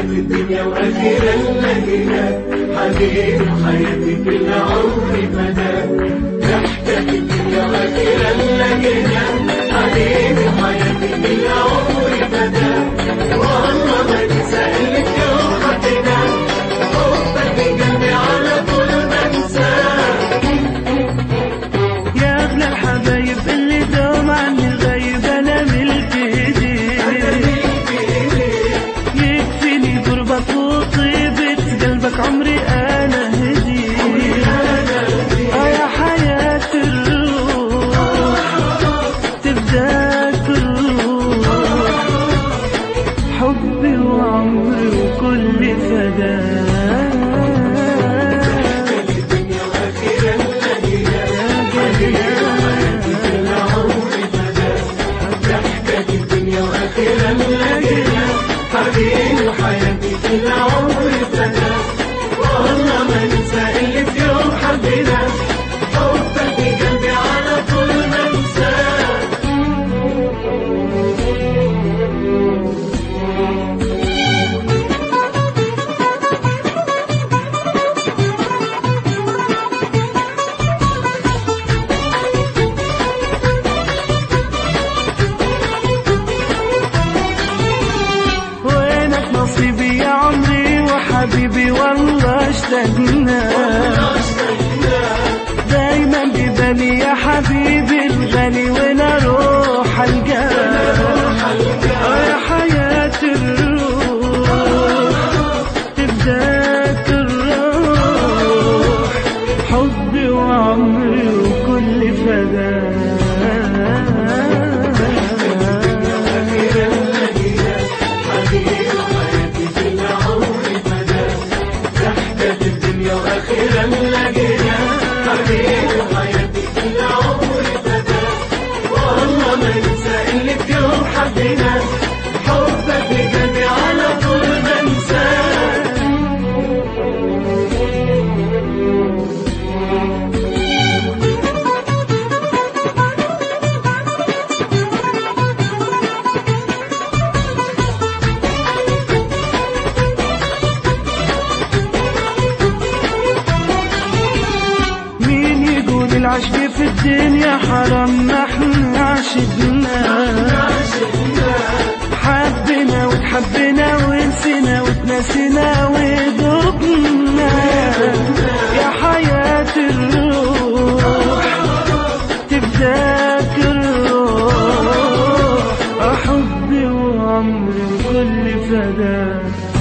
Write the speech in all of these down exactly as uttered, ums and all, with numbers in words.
الدنيا وأخيرا لقينا حبيب حياتي كل عمري فدا. ضحكة الدنيا وأخيرا لقينا حبيب حياتي كل عمري فدا. والله ما ننسى اللي في يوم حبينا، حبك بقلبي على طول ما انساه. يا أغلى الحبايب اللي دوم عني الغيب أنا ملك إيديك، يكفيني قربك وطيبة قلبك عمري أنا هديك. آه يا حياة الروح تفداك الروح، حبي وعمري وكل فداك. حبيبي وحياتي كل عمري فدا. والله ما ننسى اللي في يوم حبينا، حبك بقلبي على طول ما انساه. نصيبي يا عمري وحبيبي والله اشتقنا، دايما ببالي يا حبيبي الغالي وين اروح القاك. يا حياة الروح تفداك الروح، حبي وعمري وكل فداك. وأخيرا لقينا حبيبي حياتي كل عمري فدا. والله ما ننسى اللي في يوم حبينا، حبك بقلبي على طول ما انساه. العشق في الدنيا حرام، ما احنا عشقنا، حبنا وتحبنا ونسينا وتنسينا ودقنا. يا حياة الروح تفداك الروح، حبي وعمري وكل فداك.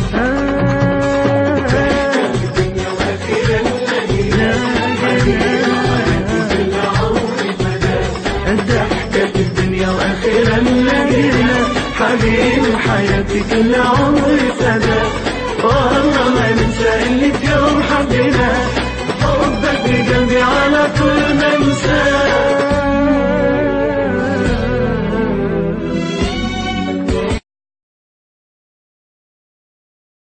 وأخيرا لقينا حبيبي حياتي كل عمري فدا. والله ما ننسى